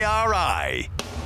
WIRI.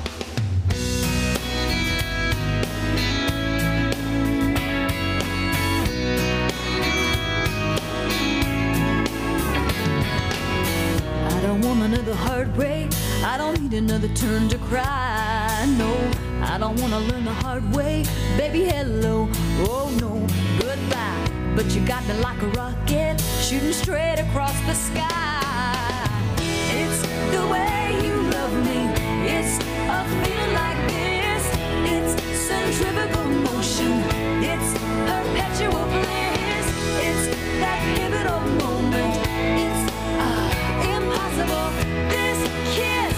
I don't want another heartbreak. I don't need another turn to cry. No, I don't want to learn the hard way. Baby, hello. Oh, no, goodbye. But you got me like a rocket, shooting straight across the sky. It's the way you love me. It's a feeling like this. It's centrifugal motion. It's perpetual bliss. It's that pivotal moment. It's impossible. This kiss,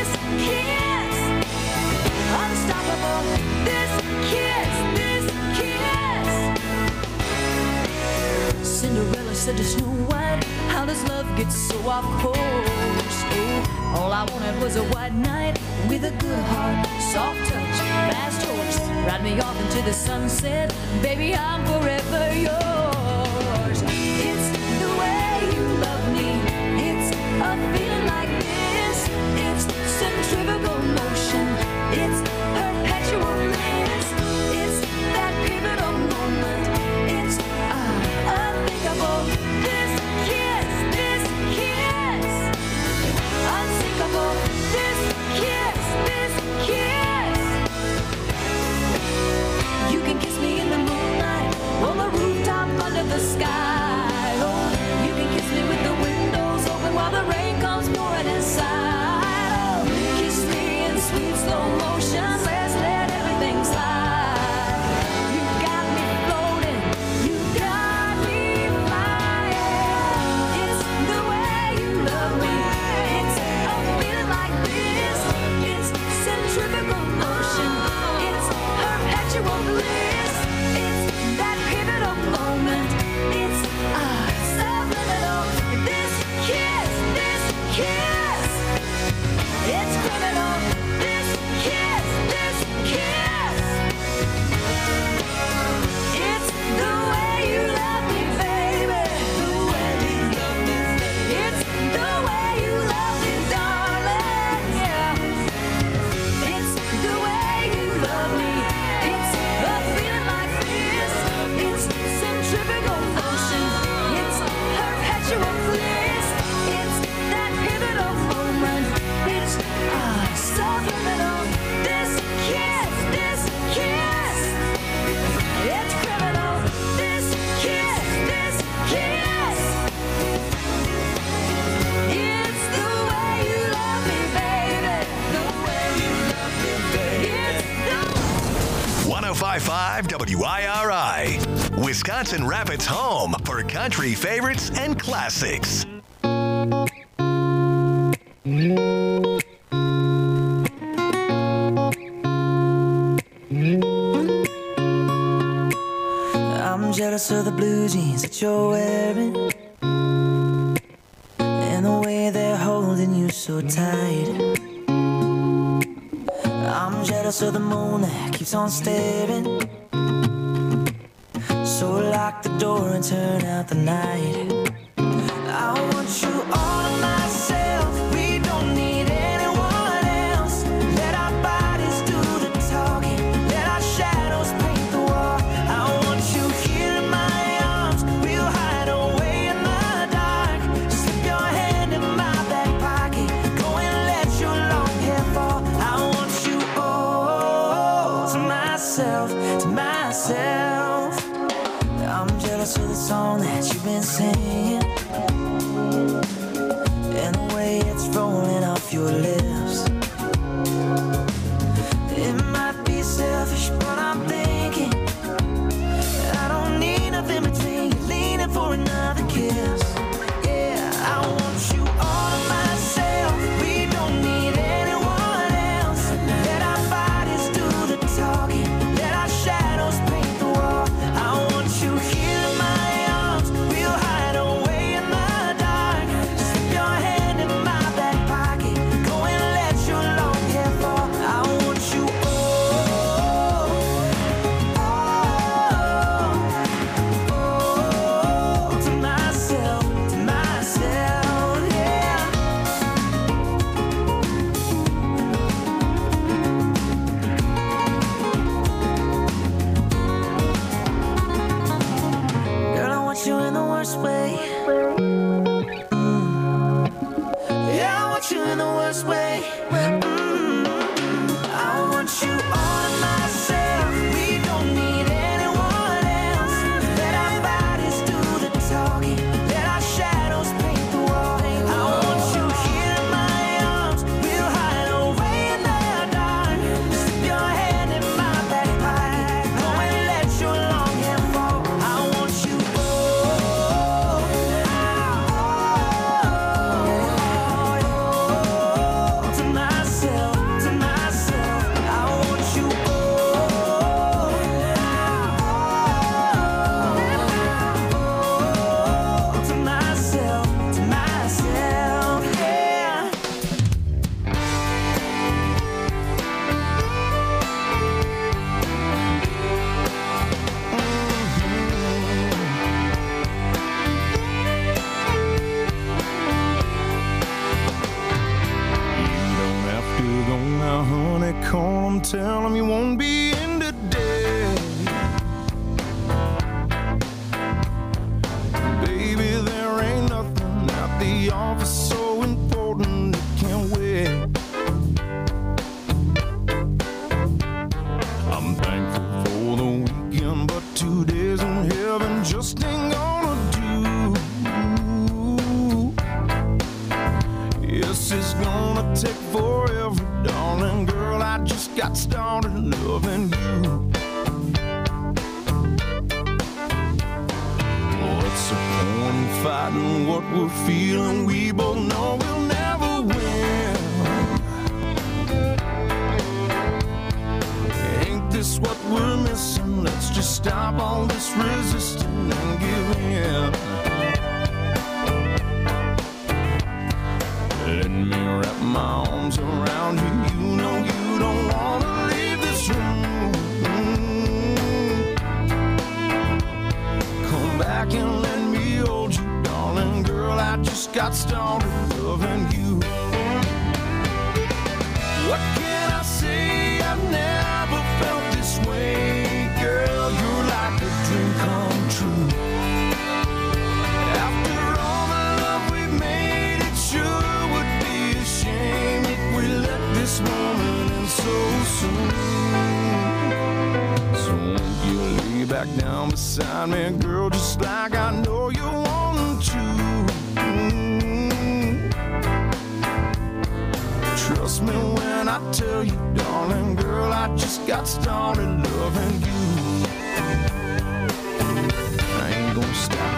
unstoppable. This kiss. Cinderella said to Snow White, how does love get so off course? Oh, all I wanted was a white knight with a good heart, soft touch, fast horse, ride me off into the sunset. Baby, I'm forever yours. It's the way you love me. It's a feeling like this. It's centrifugal motion. It's perpetual bliss. It's that pivotal moment. It's unthinkable. This kiss, unsinkable. This kiss. You can kiss me in the moonlight, on the rooftop under the sky. Oh, you can kiss me with the windows open while the rain comes pouring inside. Oh, kiss me in sweet slow motion. Let's let everything slide. You got me floating. You got me flying. It's the way you love me. It's a feeling like this. It's centrifugal motion. It's perpetual bliss. It's that pivotal moment. It's subliminal. This kiss. It's criminal. This kiss. It's the way you love me, baby. The way you love me. It's the way you love me, darling. Yeah. It's the way you love me. It's a feeling like this. It's centrifugal motion. It's perpetual bliss. It's that pivotal moment. It's subliminal. This kiss. It's criminal. This kiss. It's the way you love me, baby. The way you love me, baby. It's the 105.5 WIRI, Wisconsin Rapids' home for country favorites and classics. I'm jealous of the blue jeans that you're wearing, and the way they're holding you so tight. I'm jealous of the moon that keeps on staring, so lock the door and turn out the night. I want you all to myself. We don't need anyone else. Let our bodies do the talking. Let our shadows paint the wall. I want you here in my arms. We'll hide away in the dark. Slip your hand in my back pocket. Go and let your long hair fall. I want you all to myself, I'm jealous of the song that you've been singing, and the way it's rolling off your lips. It might be selfish, but I'm thinking I don't need nothing between you, leaning for another kiss. Yeah, I want you all to myself. We don't need anyone else. Let our bodies do the talking. Let our shadows paint the wall. I want you here in my arms. We'll hide away in the dark. Slip your hand in my back pocket. Go I want you all to myself. We don't need anyone else. Let our bodies do the talking. Let our shadows paint the wall. I want you here in my arms. We'll hide away in the dark. Slip your hand in my back pocket. Go and let your long hair fall. I want you to myself, to myself. I want you to myself, yeah. You don't have to go now, honey. Call 'em, tell 'em you won't be in today. Baby, there ain't nothing at the office so important it can't wait. I'm thankful for the weekend, but 2 days in heaven just ain't gonna do. Yes, it's gonna take forever, darling girl. I just got started loving you. What's the point in fighting what we're feeling? We both know we'll never win. Ain't this what we're missing? Let's just stop all this resisting and give in. Let me wrap my arms around you. You know you don't wanna leave this room. Come back and let me hold you, darling girl. I just got started loving you. What can I say? I've never felt this way, girl. You're like a dream come true. After all the love we've made, it sure would be a shame if we let this moment end so soon. So won't you lay back down beside me, girl, just like I know you want to. Trust me when I tell you, darling girl, I just got started loving you. I ain't gonna stop.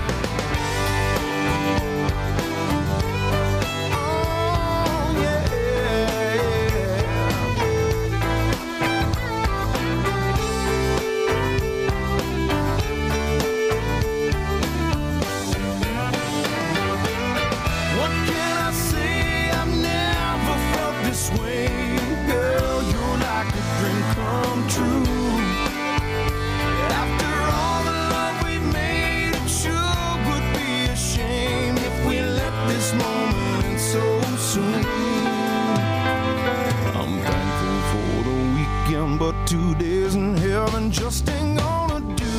Oh, yeah. What can I say? I've never felt this way, girl. You're like a dream come true. After all the love we've made, it sure would be a shame if we let this moment end so soon. I'm thankful for the weekend, but 2 days in heaven just ain't gonna do.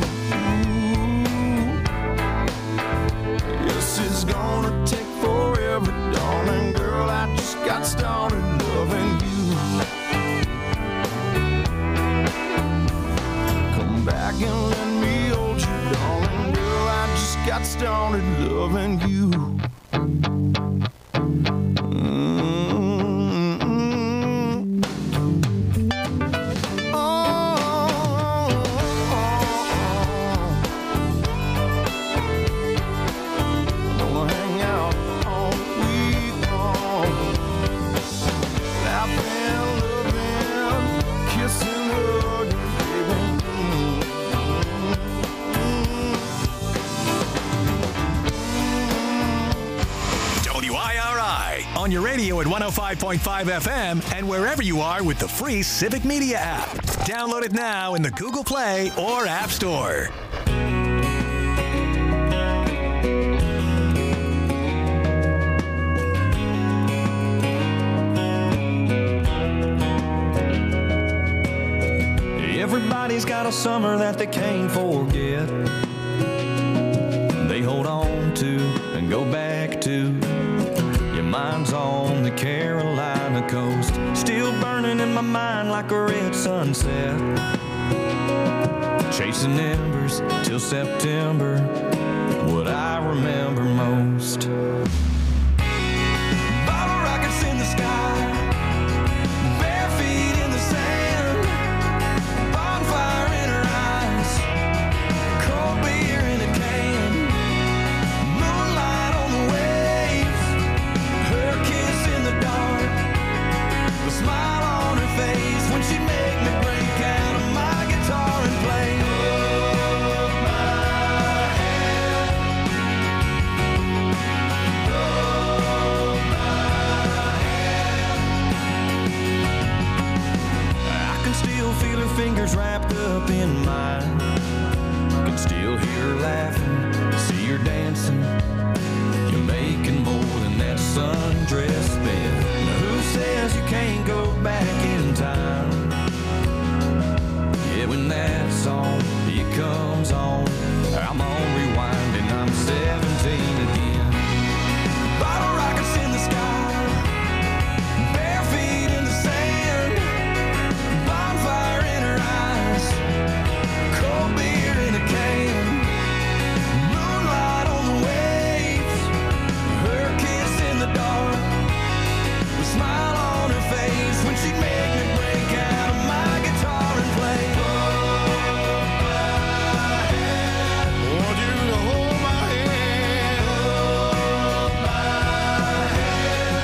Yes, it's gonna take forever, darling girl. I just got started loving you. Come back and let me hold you, darling girl. I just got started loving you. Gonna hang out all week long, laughing, loving, kissing, hugging, baby. WIRI on your radio at 105.5 FM and wherever you are with the free Civic Media app. Download it now in the Google Play or App Store. Everybody's got a summer that they can't forget. They hold on to and go back to. You might mine's on the Carolina coast, still burning in my mind like a red sunset. Chasing embers till September, what I remember most. Bottle rockets in the sky, bare feet in the sand, bonfire in her eyes, cold beer in a can, moonlight on the waves, her kiss in the dark, the smile on her face when she made me break out of my guitar and play. Feel her fingers wrapped up in mine. Can still hear her laughing, see her dancing. You're making more than that sundress bed. Now who says you can't go back in time? Yeah, when that song, it comes on, I'm on rewind and I'm 17 again. Bottle rockets in the sky, bare feet in the sand, bonfire in her eyes, cold beer in a can, moonlight on the waves, her kiss in the dark, the smile on her face when she'd make me break out of my guitar and play. Want you to hold my hand, hold my hand.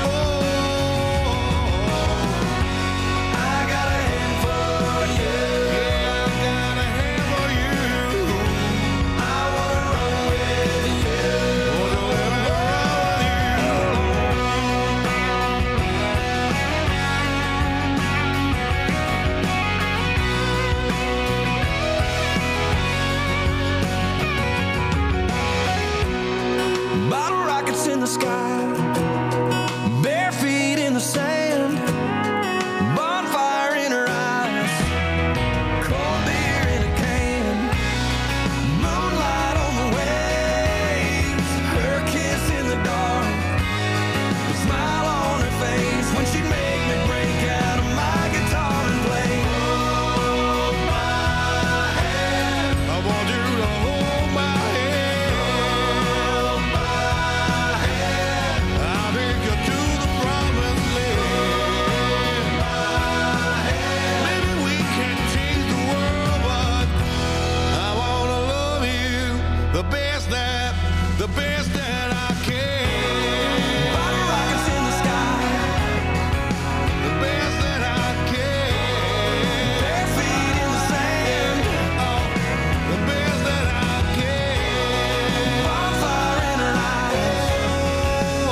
Oh, I got a hand for you. Yeah, I got a hand for you. I wanna run with you. Wanna run with you. Bottle rockets in the sky, bare feet in the sand, bonfire in her eyes, cold beer in a can, moonlight on the waves, her kiss in the dark, the smile on her face when she'd make me break out of my guitar and play. Hold my hand, I want you to hold my hand, hold my hand, I'll take you to the promised land. Maybe we can't change the world, but I wanna love you the best that I can. Bottle rockets in the sky, the best that I can. Bare feet in the sand, oh, the best that I can. Bonfire in her eyes,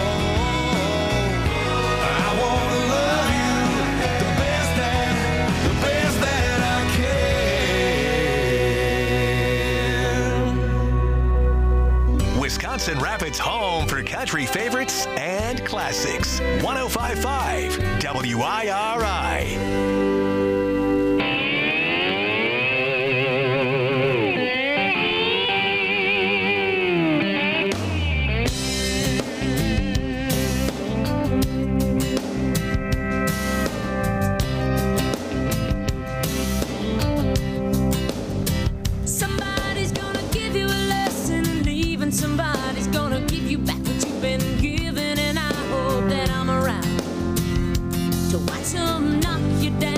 oh, I wanna love you the best that I can. Wisconsin Rapids' home for country favorites and classics. 105.5 WIRI. Somebody's gonna give you a lesson in leaving. Somebody's gonna give you back what you've been given. And I hope that I'm around to watch them knock you down.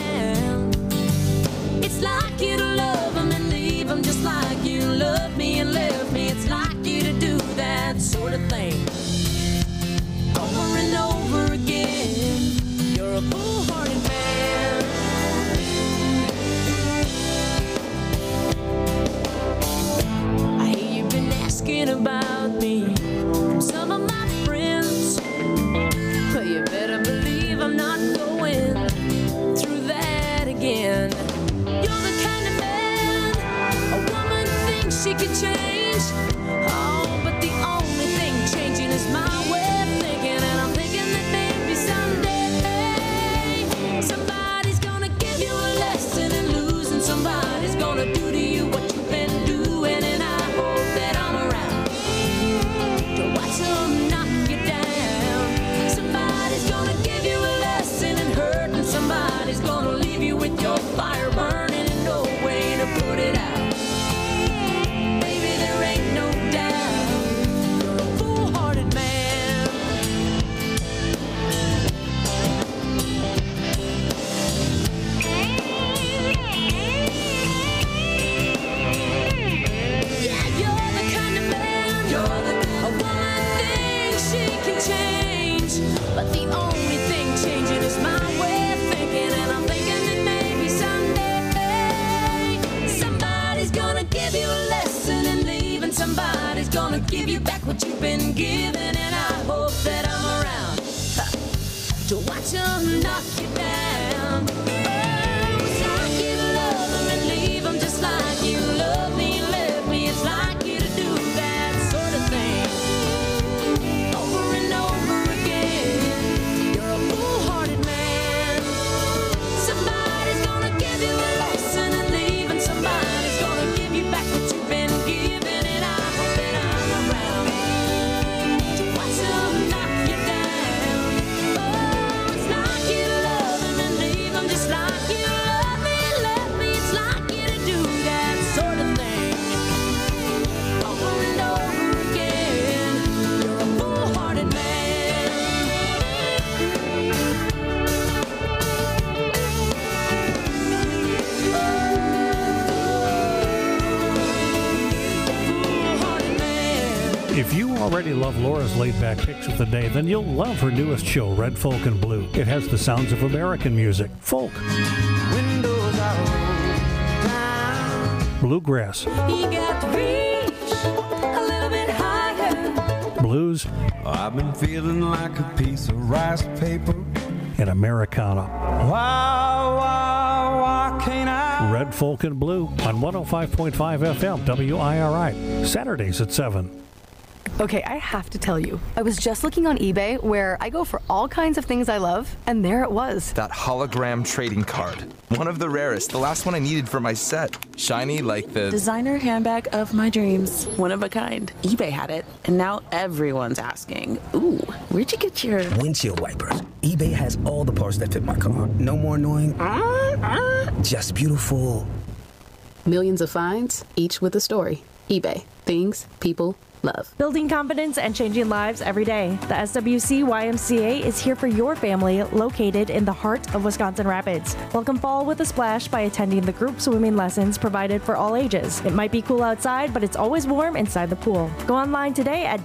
what you've been given, and I hope that I'm around to watch them knock you down. Oh, it's like you love them and leave them just like you love me and left me. It's like you to do that sort of thing over and over again. You're a foolhardy man. Somebody's gonna give you a lesson and leave, and somebody's gonna give you back what you've been given, and I hope that I'm around to watch them knock you down. Oh, it's like you love them and leave them just like you love me and left me. It's like you to do that sort of thing over and over again. You're a foolhardy man. Foolhardy man. If you already love Laura's laid-back picks of the day, then you'll love her newest show, Red Folk and Blue. It has the sounds of American music, folk, Windows are rolled down. bluegrass, You got to reach a little bit higher. blues, I've been feeling like a piece of rice paper. and Americana. Why can't I? Red Folk and Blue on 105.5 FM, WIRI, Saturdays at 7. Okay, I have to tell you, I was just looking on eBay where I go for all kinds of things I love, and there it was. That hologram trading card. One of the rarest. The last one I needed for my set. Shiny like the... Designer handbag of my dreams. One of a kind. eBay had it, and now everyone's asking, ooh, where'd you get your... Windshield wipers. eBay has all the parts that fit my car. No more annoying. Just beautiful. Millions of finds, each with a story. eBay. Things people love. Building confidence and changing lives every day. The SWC YMCA is here for your family, located in the heart of Wisconsin Rapids. Welcome fall with a splash by attending the group swimming lessons provided for all ages. It might be cool outside, but it's always warm inside the pool. Go online today at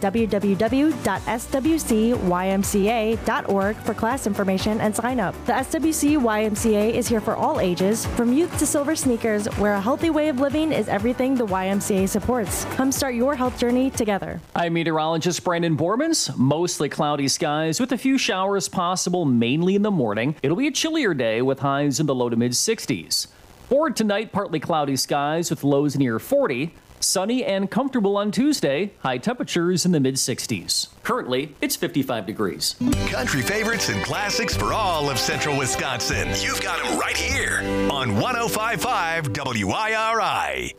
www.swcymca.org for class information and sign up. The SWC YMCA is here for all ages, from youth to silver sneakers, where a healthy way of living is everything the YMCA supports. Come start your health journey together. I'm meteorologist Brandon Bormans. Mostly cloudy skies with a few showers possible, mainly in the morning. It'll be a chillier day with highs in the low to mid 60s. For tonight, partly cloudy skies with lows near 40. Sunny and comfortable on Tuesday. High temperatures in the mid 60s. Currently, it's 55 degrees. Country favorites and classics for all of central Wisconsin. You've got them right here on 105.5 WIRI.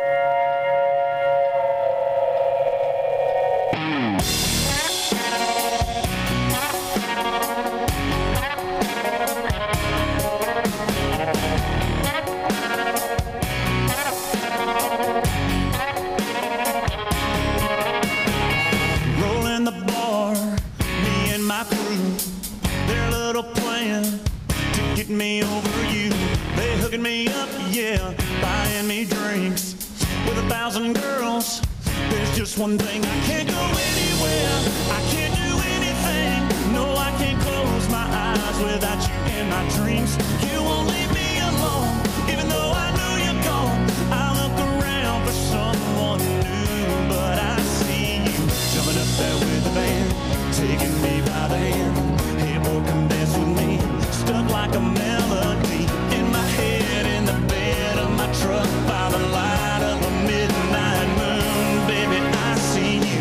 Rolling the bar, me and my crew, their little plan to get me over you. They hooking me up, yeah, buying me drinks with 1,000 girls. There's just one thing, I can't go anywhere, I can't do anything. No, I can't close my eyes without you in my dreams. You won't leave me alone, even though I know you're gone. I look around for someone new, but I see you jumping up there with the band, taking me by the hand. Hey boy, come dance with me, stuck like a melody in my head, in the bed of my truck, by the light of a midnight moon. Baby, I see you.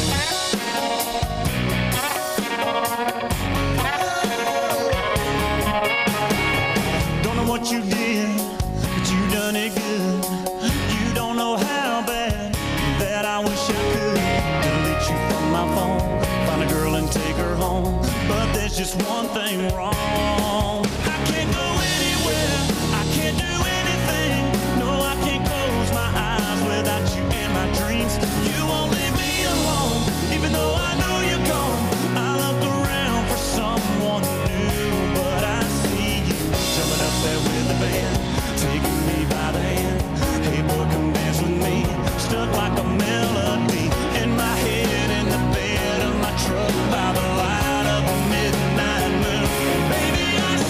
Don't know what you did, but you done it good. You don't know how bad that I wish I could delete you from my phone, find a girl and take her home. But there's just one thing wrong. I can't go anywhere, I can't do anything. No, I can't close my eyes without you in my dreams. You won't leave me alone, even though I know you're gone. I look around for someone new, but I see you jumping up there with the band, taking me by the hand. Hey boy, come dance with me, stuck like a melody in my head, in the bed of my truck, by the light of a midnight moon. Baby, I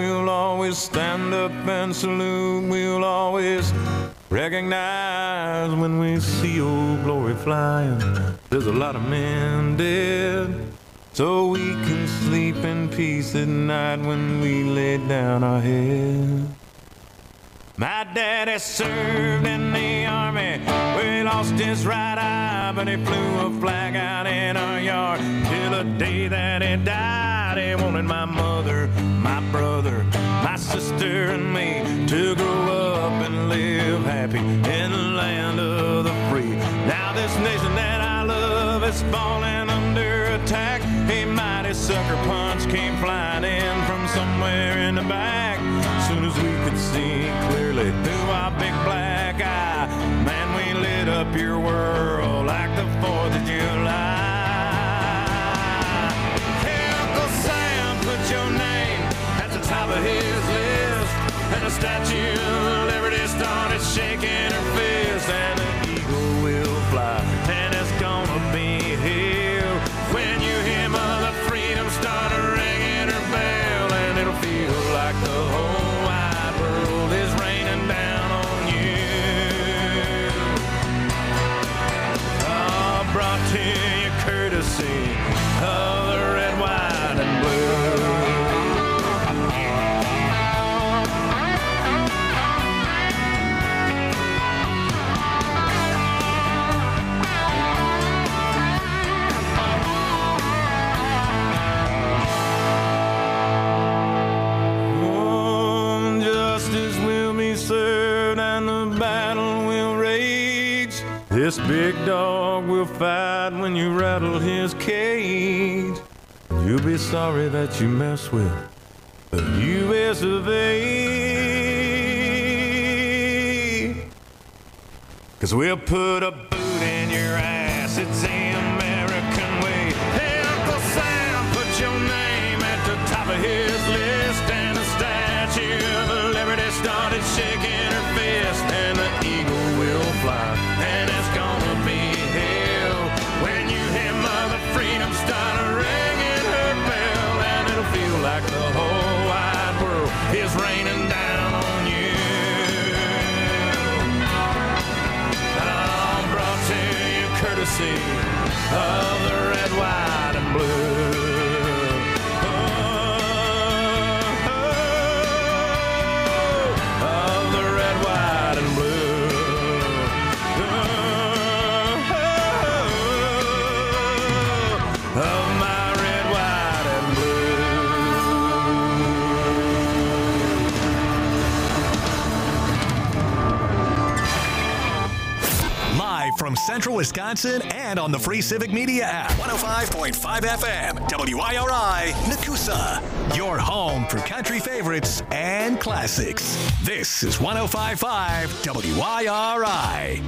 we'll always stand up and salute. We'll always recognize when we see Old Glory flying. There's a lot of men dead, so we can sleep in peace at night when we lay down our head. My daddy served in the army, where he lost his right eye, but he flew a flag out in our yard till the day that he died. He wanted my mother, my brother, my sister, and me to grow up and live happy in the land of the free. Now this nation that I love is falling under attack. A mighty sucker punch came flying in from somewhere in the back. Soon as we could see clearly through our big black eye, man, we lit up your world like the 4th of July. Hey, Uncle Sam, put your name at the top of his list, and the Statue of Liberty started shaking her fist, and the eagle will fly, and it's gonna be here when you hear Mother Freedom start ringing her bell, and it'll feel like the whole wide world is raining down on you. Oh, brought to you courtesy of the red, white, and blue. Served and the battle will rage. This big dog will fight when you rattle his cage. You'll be sorry that you mess with the U.S. of A. 'Cause we'll put a boot in your ass. It's the American way. Hey, Uncle Sam, put your name at the top of his list, and the Statue of Liberty started shaking her fist, and the eagle will fly, and it's gonna be hell when you hear Mother Freedom start ringing her bell, and it'll feel like the whole wide world is raining down on you. I'm brought to you courtesy of the red, white, and blue. From Central Wisconsin and on the free Civic Media app. 105.5 FM, WIRI, Nakusa. Your home for country favorites and classics. This is 105.5 WIRI.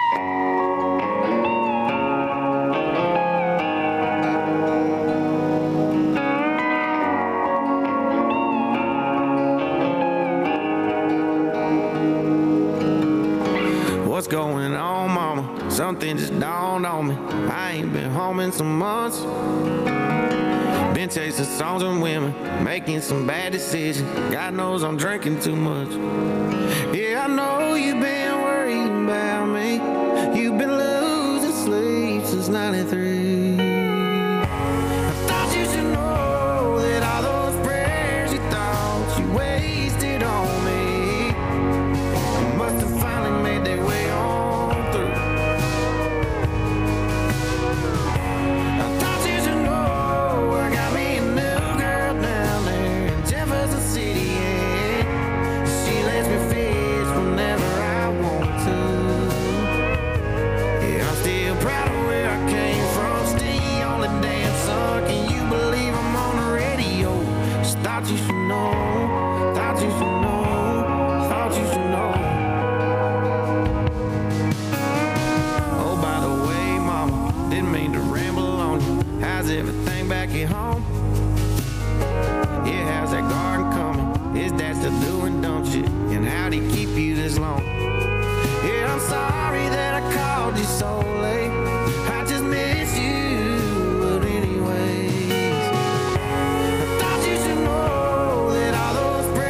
What's going on, mama? Something just dawned on me. I ain't been home in some months. Been chasing songs and women, making some bad decisions. God knows I'm drinking too much. Yeah, I know you've been worrying about me. You've been losing sleep since 93. I thought you should know that all those prayers you thought you wasted on me must have finally made their way on through. I thought you should know I got me a new girl down there in Jefferson City, yeah. She lets me fish whenever I want to. Yeah, I'm still proud of where I came from. Still on the damn sun. Can you believe I'm on the radio? Just thought you should know. Thought you should know. Thought you should know. Oh, by the way, mama, didn't mean to ramble on you. How's everything back at home? Yeah, how's that garden coming? Is that still doing dumb shit? And how'd he keep you this long? Yeah, I'm sorry that I called you so late. I just miss you, but anyways, I thought you should know that all those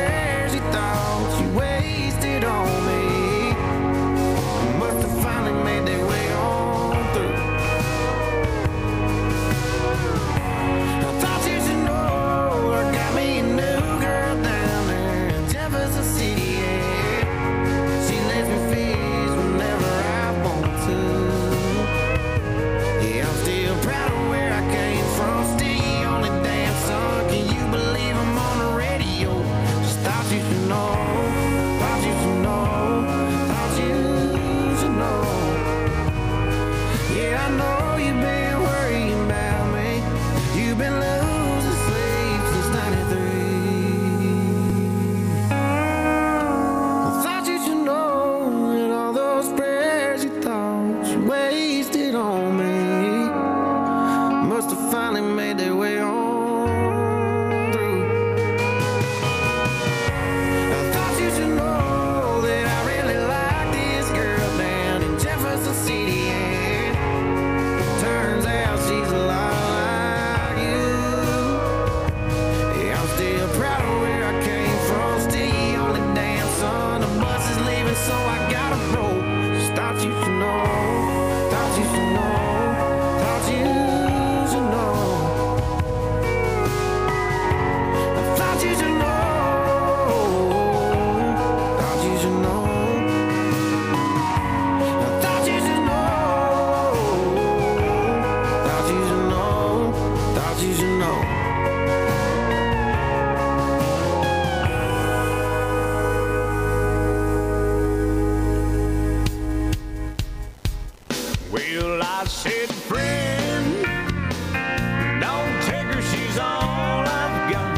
said, friend, don't take her, she's all I've got.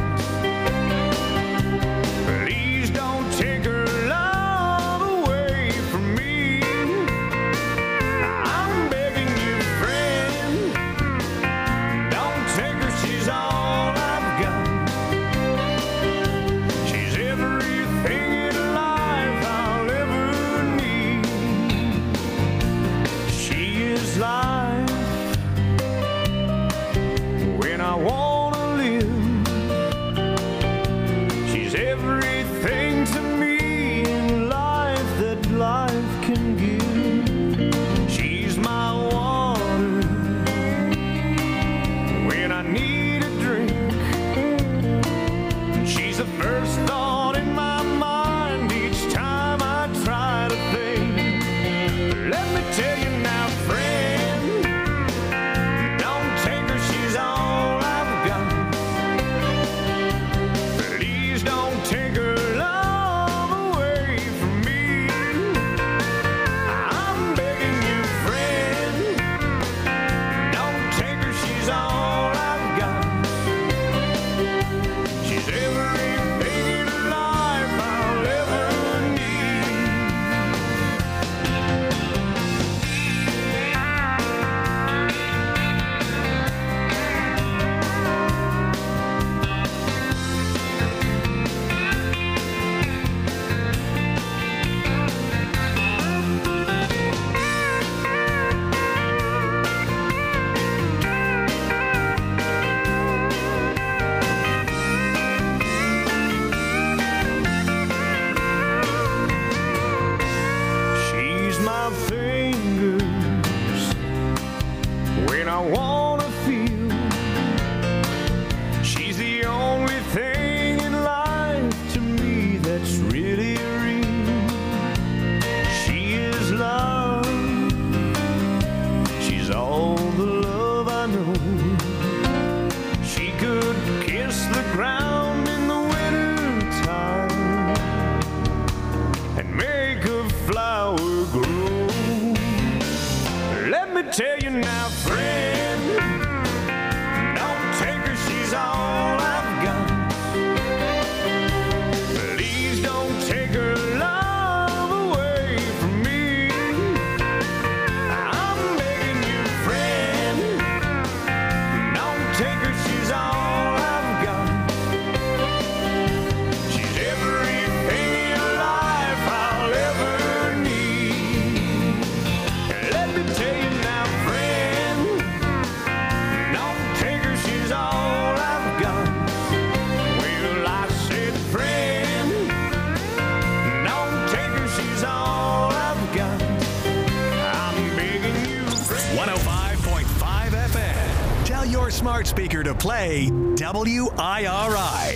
Please don't take her love away from me. I'm begging you, friend, don't take her, she's all I've got. She's everything in life I'll ever need. She is life when I wanna live. She's everything to me in life that life can give. She's my water when I need a drink. She's the first thought in my mind each time I try to think. Let me tell you now, friend, don't take her, she's all I've got. Please don't take her love away from me. I'm begging you, friend, don't take her, she's all I've got. She's everything in life I'll ever need. She's my fingers when I wanna feel. She's the only thing in life to me that's really real. She is love. She's all the love I know. She could kiss the ground in the winter time and make a flower grow. Let me tell you now, friend, don't take her, she's all I've got. Please don't take her love away from me. I'm begging you, friend, don't take her, she's all I've got. She's everything in life I'll ever need. Let me tell you now, friend, don't take her, she's all I've got. Well, I said, friend, don't take her, she's all I've got. I'm begging you, friend. 105.5 FM. Tell your smart speaker to play WIRI.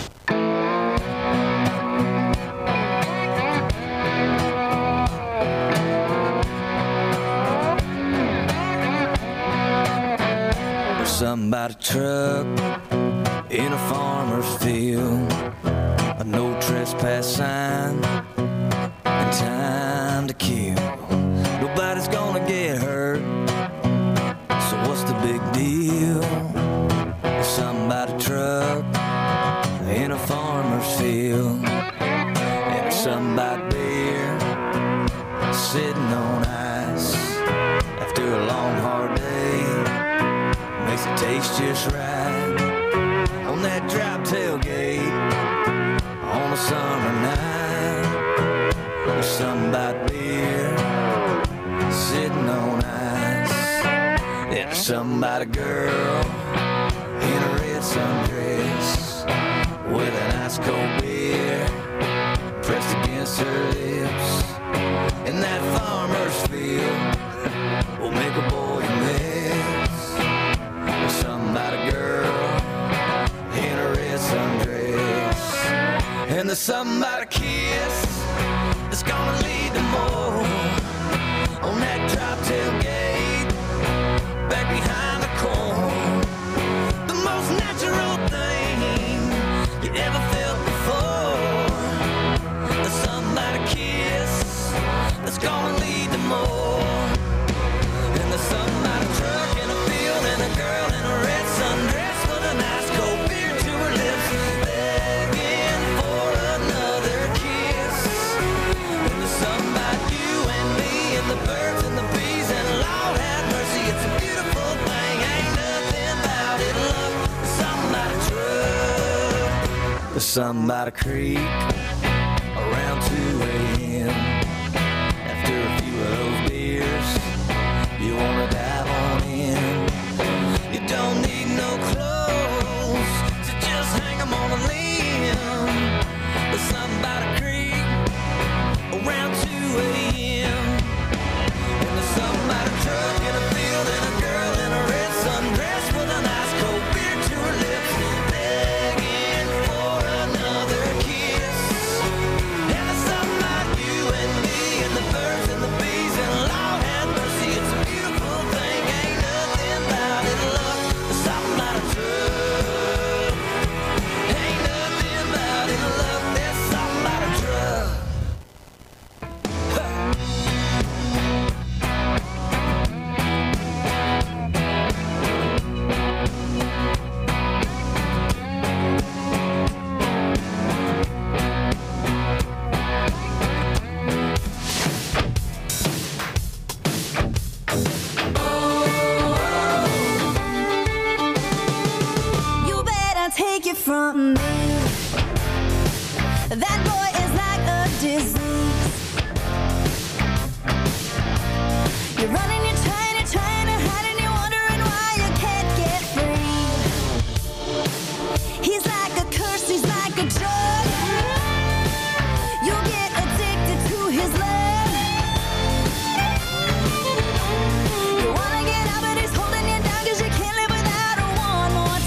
There's something about a truck in a farmer's field, a no trespass sign, and time to kill. Nobody's gonna get hurt, so what's the big deal? There's something about a truck in a farmer's field, and there's something about beer sitting on ice after a long hard day. Makes it taste just right on that drop tailgate on a summer night. There's something about beer sitting on ice, and there's something about a girl in a red sundress with an ice cold beer pressed against her lips. And that farmer's field will make a boy a mess. There's something about a girl in a red sundress, and there's something about a kiss that's gonna lead to more on that drop tailgate back behind the corn. The most natural thing you ever felt before. There's something about a kiss that's gonna lead to more, and there's something about something by the creek around 2 a.m. After a few of those beers, you wanna dive on in. You don't need no clothes to just hang 'em on a limb. There's something by the creek around 2 a.m. And there's something by the truck in a field and a girl in a red sundress with a nice cold beer to her lips, begging for another kiss. And there's something about you and me and the birds and the bees and Lord have mercy, it's a beautiful thing. Ain't nothing about it, love. There's something about a truck. Ain't nothing about it, love. There's something about a truck. You better take it from me. That boy is like a disease. You're running, you're trying to hide, and you're wondering why you can't get free. He's like a curse, he's like a drug. You'll get addicted to his love. You wanna get out, but he's holding you down 'cause you can't live without one more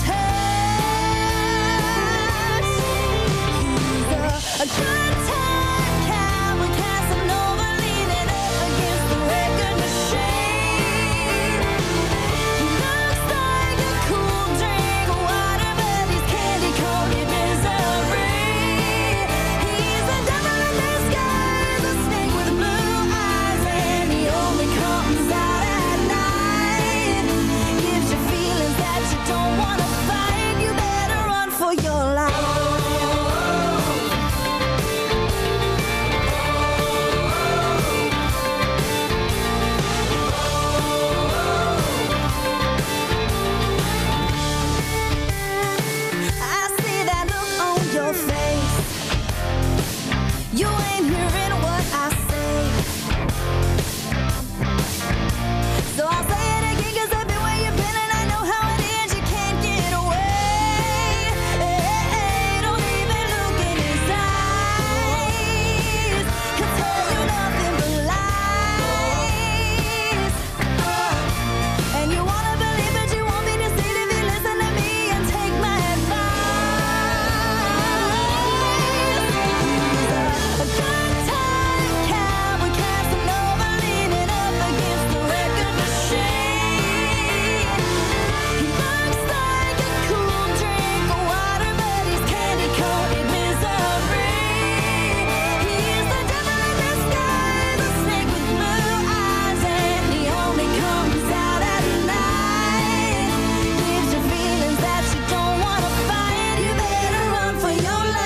touch. He's a good time cowboy, Casanova, leaning up against the record machine. He looks like a cool drink of water, but he's candy-coated misery. He's a devil in disguise, a snake with blue eyes, and he only comes out at night. Gives you feelings that you don't wanna fight. You better run for your life. I see that look on your face. You ain't hearing what I say. So I'll say it again 'cause everywhere you've been and I know how it is, you can't get away. Don't even look in his eyes. He'll tell you nothing but lies. And you wanna believe but you won't be deceived if you listen to me and take my advice. He's a good time cowboy, Casanova, leaning up against the record machine. He looks like a cool drink of water, but he's candy-coated misery. He's the devil in disguise, a snake with blue eyes, and he only comes out at night. Gives you feelings that you don't wanna fight. You better run for your life.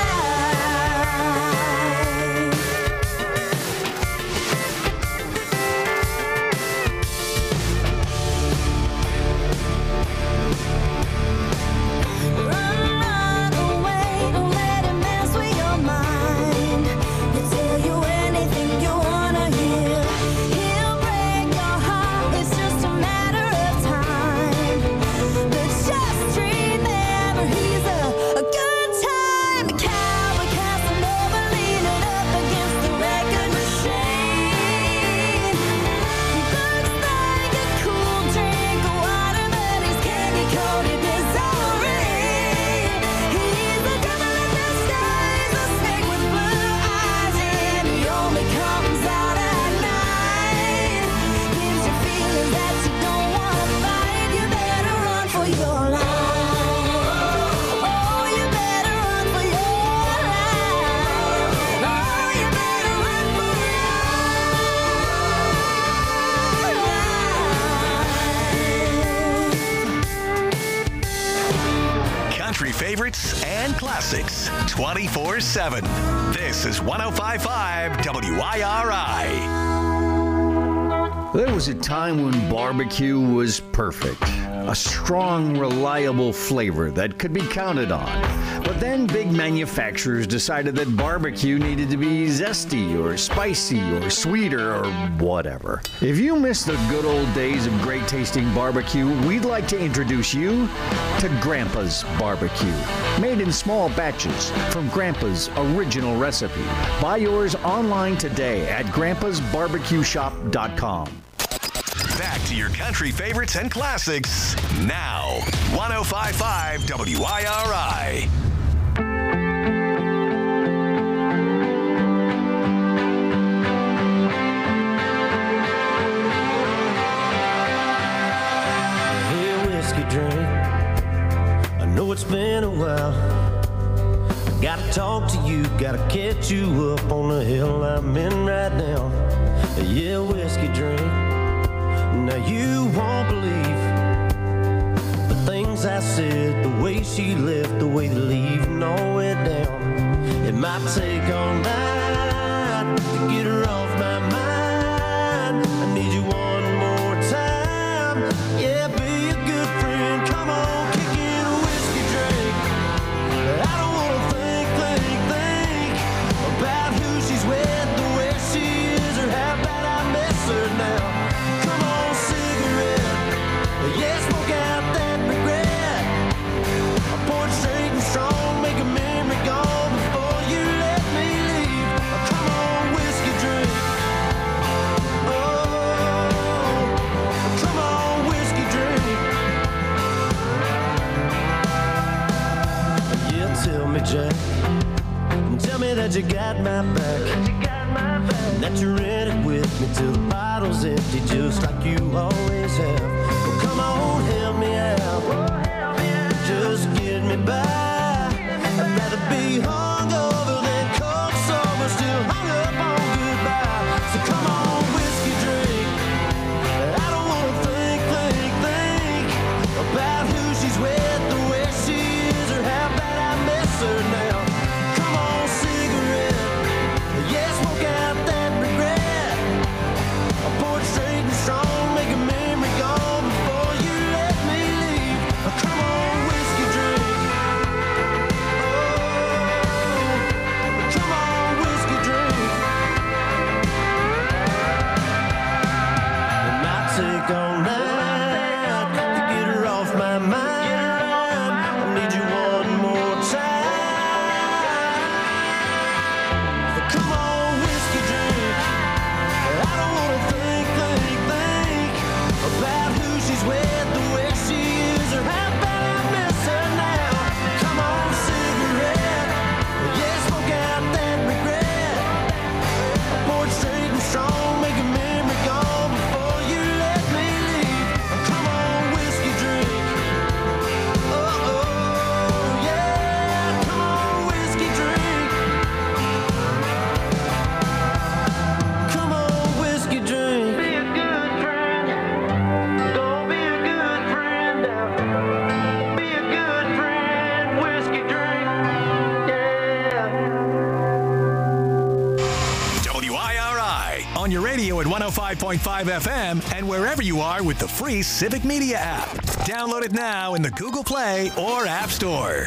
Run away, don't let him mess with your mind. He'll tell you anything you wanna hear. He'll break your heart, it's just a matter of time. But just remember, he's a good time cowboy, Casanova, leaning up against the record machine. He looks like a cool drink of water, but he's candy-coated misery. He's the devil in disguise, a snake with blue eyes, and he only comes out at night. Gives you feelings that you don't wanna fight. You better run for your life. Oh, you better run for your life. Oh, you better run for Country favorites and classics 24/7. This is 105.5 WIRI. There was a time when barbecue was perfect. A strong, reliable flavor that could be counted on. But then big manufacturers decided that barbecue needed to be zesty or spicy or sweeter or whatever. If you miss the good old days of great tasting barbecue, we'd like to introduce you to Grandpa's Barbecue. Made in small batches from Grandpa's original recipe. Buy yours online today at grandpasbarbecueshop.com. Back to your country favorites and classics now. 105.5 WIRI. Hey, whiskey drink. I know it's been a while. I gotta talk to you, gotta catch you up on the hill I'm in right now. Yeah, whiskey drink. Now you won't believe the things I said, the way she left, the way the leaving all went down. It might take all night to get her off my mind. I need you one more time. Yeah, be a good friend. Come on, kick in a whiskey drink. I don't wanna think about who she's with, the way she is, or how bad I miss her now. Yeah, smoke out that regret. I pour it straight and strong, make a memory gone before you let me leave. Oh, come on, whiskey drink. Oh, come on, whiskey drink. Yeah, tell me, Jack, tell me that you got my back, that you're in it with me till the bottle's empty, just like you always have. Come on, help me out. Just get me by. I'd rather be hungover than cold sober, still hung up on goodbye. So come on, whiskey drink. I don't wanna think about who she's with, the way she is, or how bad I miss her now. Come on, cigarette. Yeah, smoke out that regret. I pour it straight and strong, make a memory gone before you let me leave. Come on, whiskey drink. Oh, come on, whiskey drink. It might take all night to get her off my mind. I need you one more time. Come on, whiskey drink. I don't wanna think about who she's with, the way she is, or how bad I miss her now. Come on, cigarette. Yeah, smoke out that regret. I pour it straight and strong, make a memory gone before you let me leave. Come on, whiskey drink. Oh, yeah. Come on, whiskey drink. Come on, whiskey drink. Be a good friend. Don't be a good friend now. Be a good friend. Whiskey drink. Yeah. WIRI on your radio at 105.5 FM and wherever you are with the free Civic Media app. Download it now in the Google Play or App Store.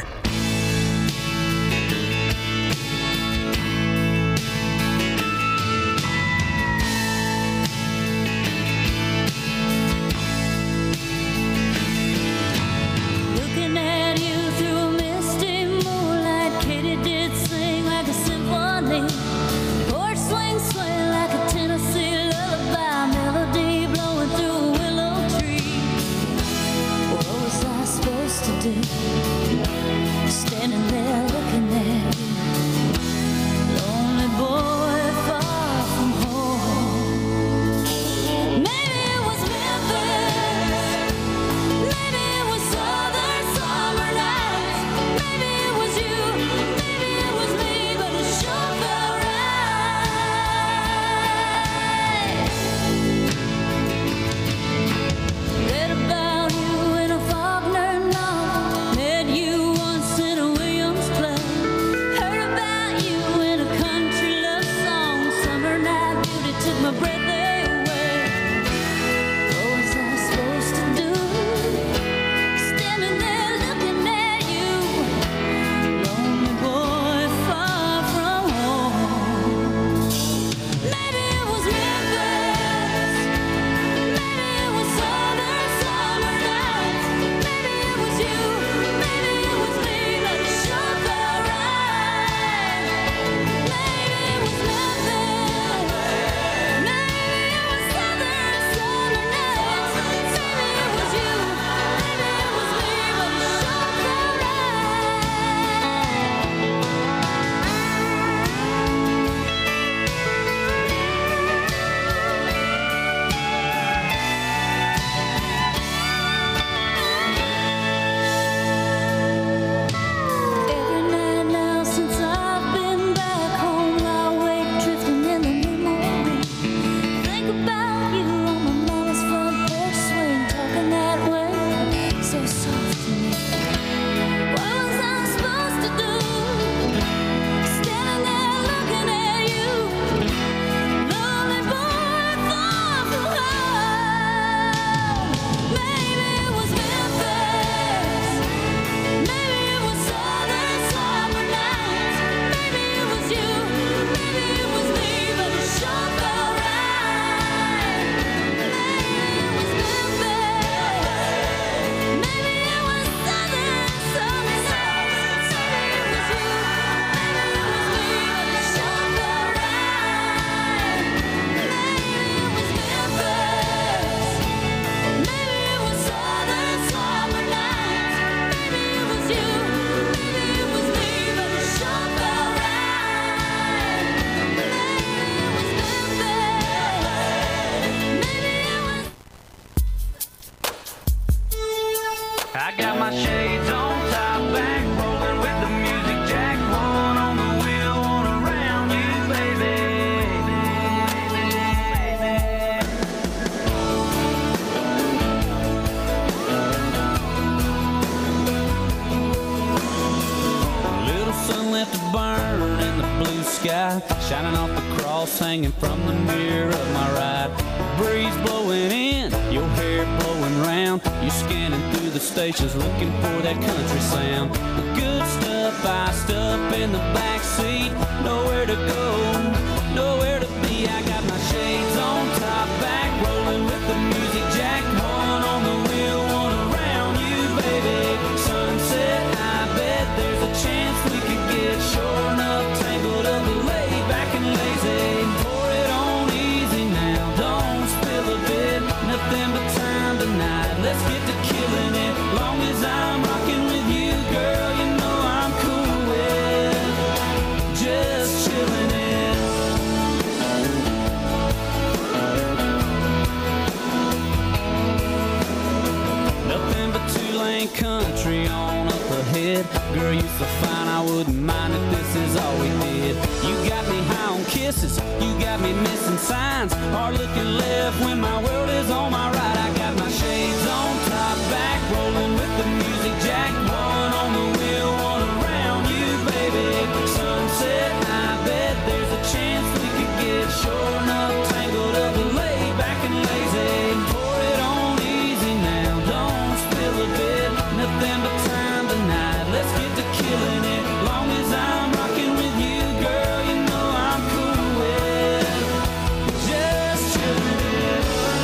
Looking at you through a misty moonlight, Katie did sing like a symphony. Porch swing sway like a Tennessee lullaby, melody blowing through a willow tree. What was I supposed to do? Standing there looking at you, lonely boy far from home. Maybe it was Memphis. Maybe it was southern summer nights. Maybe it was you. Maybe it was me. But it sure felt sky, shining off the cross hanging from the mirror of my ride. Breeze blowing in, your hair blowing round. You scanning through the stations looking for that country sound. The good stuff iced up in the back seat. Nowhere to go, nowhere to be. I got my shades on, top back, rolling with the music jack. One on the wheel, one around you, baby. Sunset, I bet there's a chance we could get shore enough, tangled up, laid back and lazy. Pour it on easy now, don't spill a bit. Nothing but time tonight. Let's get to killing it. Long as I'm rocking with you, girl, you know I'm cool with just chilling it. Nothing but two-lane country on up ahead. Girl, you so fine, I wouldn't mind if this is all we did. You got me high on kisses, you got me missing signs. Hard looking left when my world is on my right. I got my shades on, top back, rolling with the music jack. One on the wheel, one around you, baby. Sunset, I bet there's a chance we could get shore enough, tangled up, laid back and lazy. Pour it on easy now, don't spill a bit. Nothing but time tonight. Let's get to killing it. Long as I'm rocking with you, girl, you know I'm cool with just chilling it.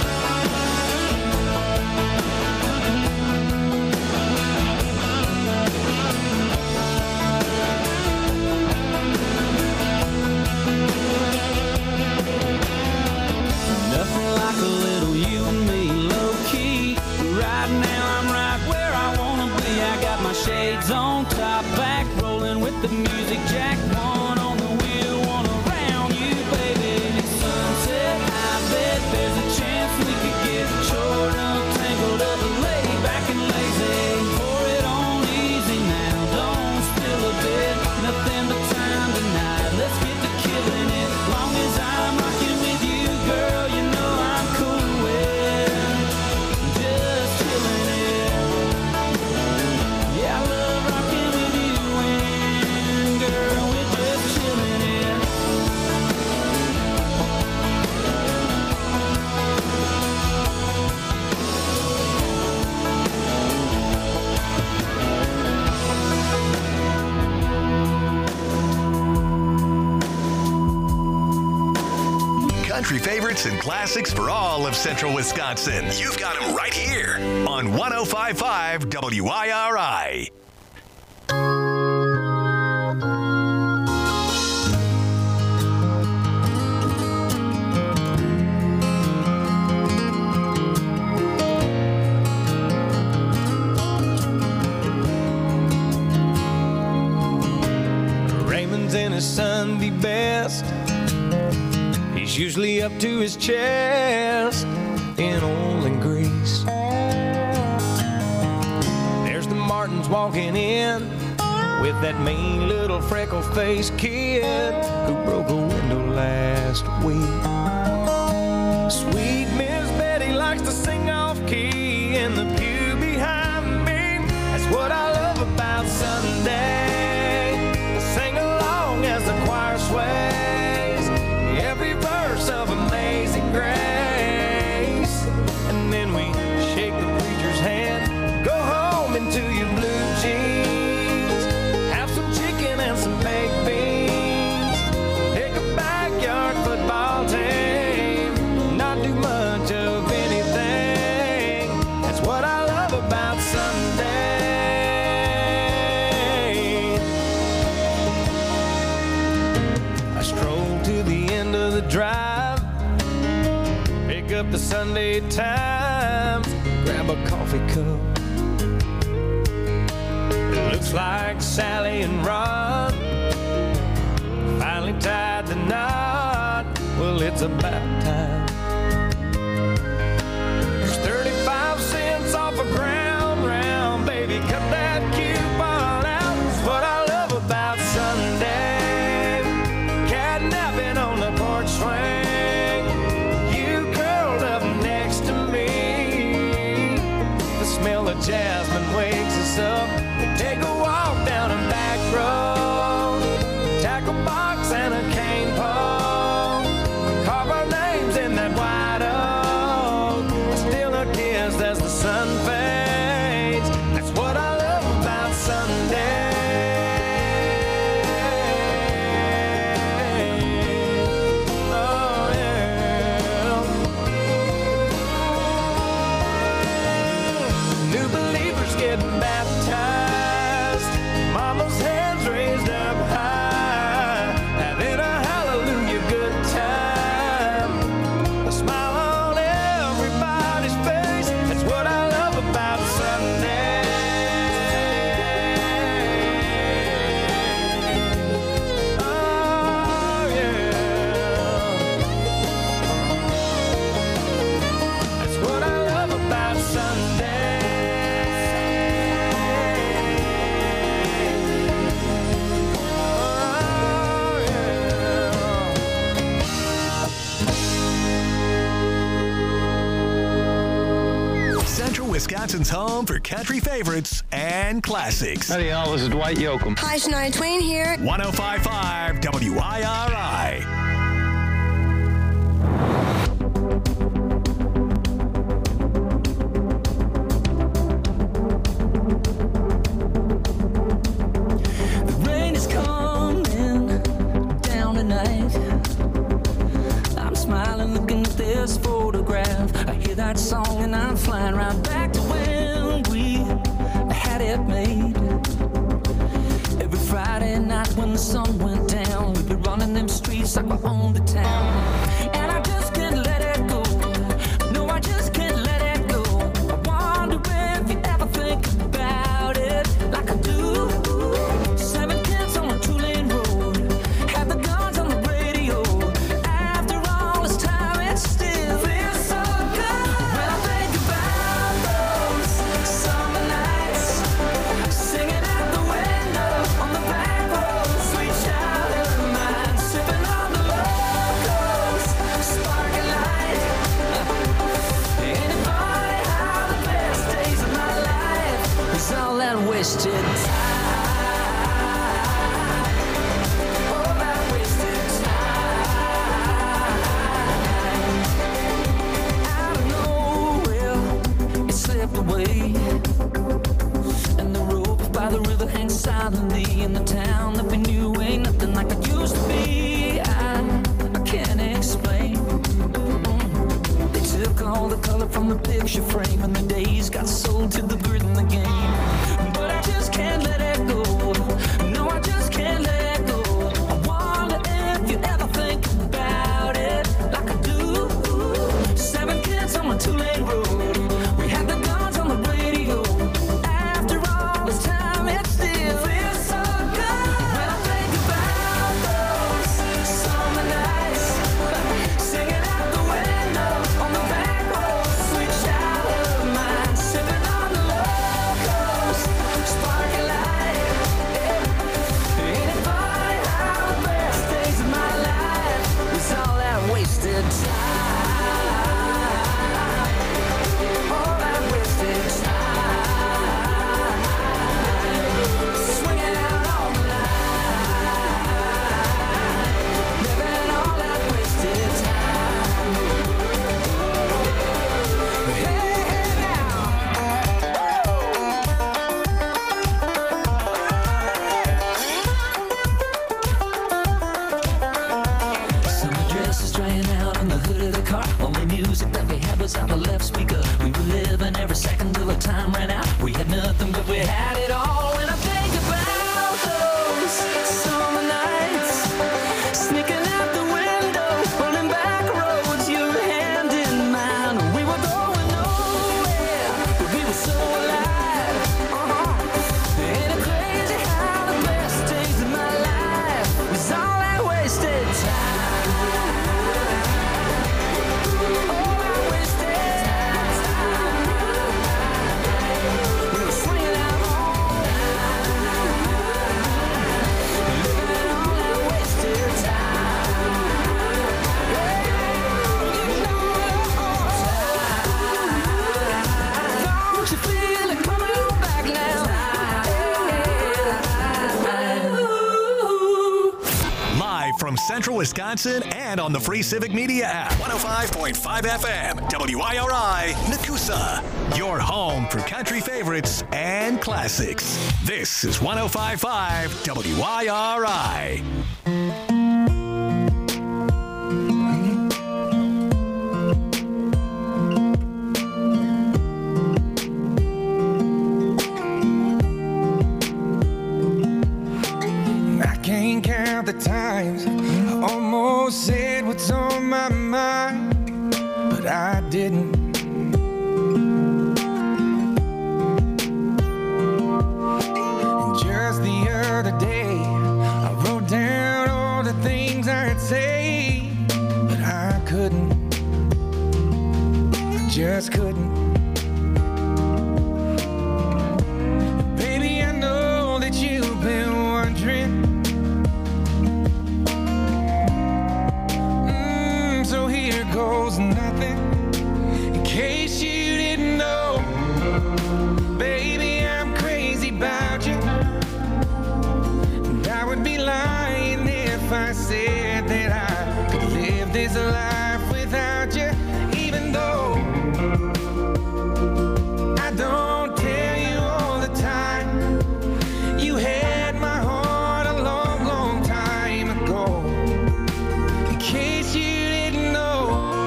Nothing like a little you and me, low key. Right now I'm right where I wanna be. I got my shades on, top back, rolling with the music jack. One on the wheel, one around you, baby. Sunset, I bet there's a chance we could get short up, tangled up, laid back and lazy. Pour it on easy now, don't spill a bit. Nothing but time tonight. Let's get to killing it. Long as I'm rocking with you, girl, you know I'm cool with just chilling it. Yeah, I love rocking with you, and girl, we're just chilling it. Country favorites and classics for all of Central Wisconsin. You've got them right here on 105.5 WIRI. Raymond's in his Sunday best. He's usually up to his chest in oil and grease. There's the Martins walking in with that mean little freckle-faced kid who broke a window last week. Sweet Miss Betty likes to sing off-key in the pew behind me. That's what I love about Sunday. Sing along as the choir sways every verse of Amazing Grace. And then we shake the preacher's hand, go home into your blue jeans, have some chicken and some baked beans, pick a backyard football team, not do much of anything. That's what I love about Sunday. I stroll to the end of the drive, pick up the Sunday Times, grab a coffee cup. It looks like Sally and Rod finally tied the knot. Well, it's about time. There's 35 cents off a ground round, baby, cut that coupon out. It's what I love about Sunday. Catnapping on the porch swing, you curled up next to me. The smell of jasmine wakes us up. We take a walk down a back road, tackle box and a Wisconsin's home for country favorites and classics. Howdy, y'all. This is Dwight Yoakam. Hi, Shania Twain here. 105.5 WIRI. Rain is coming down tonight. I'm smiling looking at this photograph. I hear that song and I'm flying right back to when we had it made. Every Friday night when the sun went down, we'd be running them streets like we owned the town. And I just can't let it go. No, I just can't let it go. I wonder if you ever think about it like I do. 7 kids on a 2-lane road, have the guns on the radio. After all this time, it still feels so good. When I think about those summer nights, singing out the window on the back road, sweet childhood mine, sipping on the locals, sparking light. Anybody how the best days of my life is all that wasted time. All that wasted time. Out of nowhere, it slipped away, and the rope by the river hangs silently in the town that we knew ain't nothing like it used to be. I can't explain. They took all the color from the picture frame, and the days got sold to the grid in the game. But I just can't let it go. No, I just can't let it go. I wonder if you ever think about it like I do. 7 kids on a 2-lane road, we had the guns on the radio. After all this time, it still feels so good. When I think about those summer nights, singing out the window on the back road, sweet childhood mine, sipping on the locals, sparking light. Anybody how the best days of my life was all that wasted time. All that wasted time. Swinging out on the line, living all that wasted time. Hey, now. Summer dresses drying out on the hood of the car. Only music that we had was out the left speaker. We were living every second till the time ran out. We had nothing, but we had it all. When I think about those summer nights, sneaking out the window, running back roads, your hand in mine. We were going nowhere, but we were so alive. Ain't it crazy how the best days of my life was all that wasted time? All that wasted time. We were swinging out all night, living all that wasted time. Don't you feel it coming on back now? Live from Central Wisconsin and on the free Civic Media app. 105.5 FM WIRI Nakusa. Your home for country favorites and classics. This is 105.5 WIRI. I can't count the times I almost said what's on my mind, but I didn't. And just the other day, I wrote down all the things I'd say, but I couldn't. I just couldn't. Baby, I know that you've been wondering. So here goes nothing, in case you didn't know. that I could live this life without you, even though I don't tell you all the time. You had my heart a long, long time ago. In case you didn't know.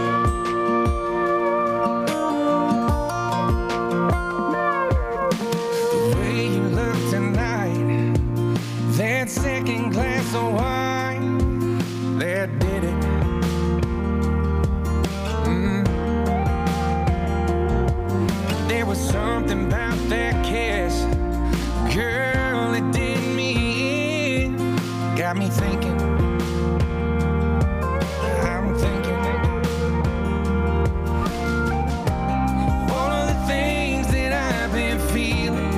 The way you look tonight, that second glass of wine, that did it. There was something about that kiss, girl, it did me in. Got me thinking, I'm thinking all of the things that I've been feeling.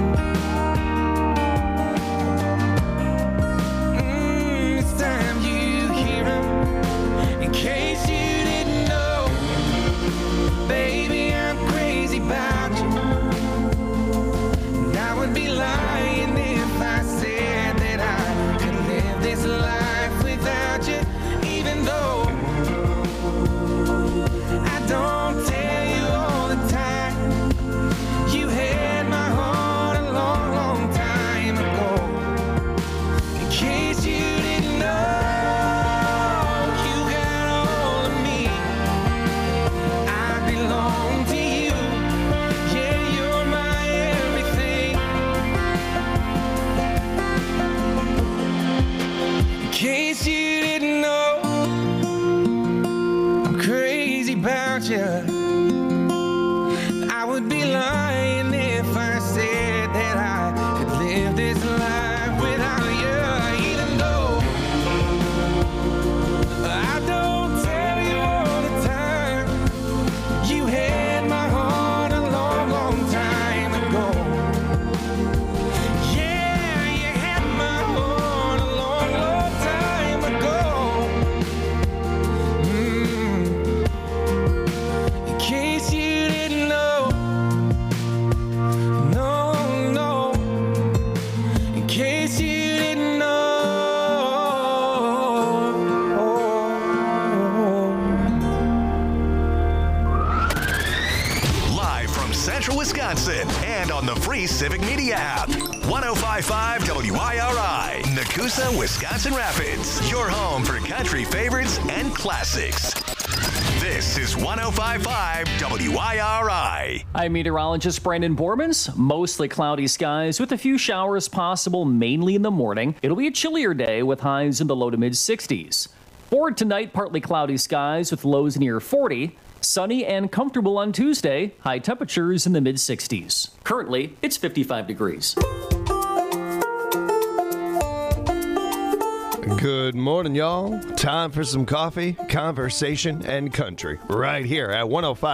It's time you hear 'em. In case you didn't know, baby, I'm crazy about you. And I would be lying if I said that I could live this life without you, even though I don't tell you all the time. You had my heart a long, long time ago. In case you didn't know, you got all of me. I belong to you. Yeah, you're my everything. In case you didn't know, I'm crazy about you. I would be lying if I said that I could live this life without you, even though I don't tell you all the time. You had my heart a long, long time ago. Yeah, you had my heart a long, long time ago. In case you didn't know, no, no. In case you didn't know. Live from Central Wisconsin and on the free Civic Media app. 105.5 WIRI, Nakusa, Wisconsin Rapids. Your home for country favorites and classics. This is 105.5 WIRI. I'm meteorologist Brandon Bormans. Mostly cloudy skies with a few showers possible, mainly in the morning. It'll be a chillier day with highs in the low to mid 60s. For tonight, partly cloudy skies with lows near 40. Sunny and comfortable on Tuesday. High temperatures in the mid 60s. Currently, it's 55 degrees. Good morning, y'all. Time for some coffee, conversation, and country right here at 105.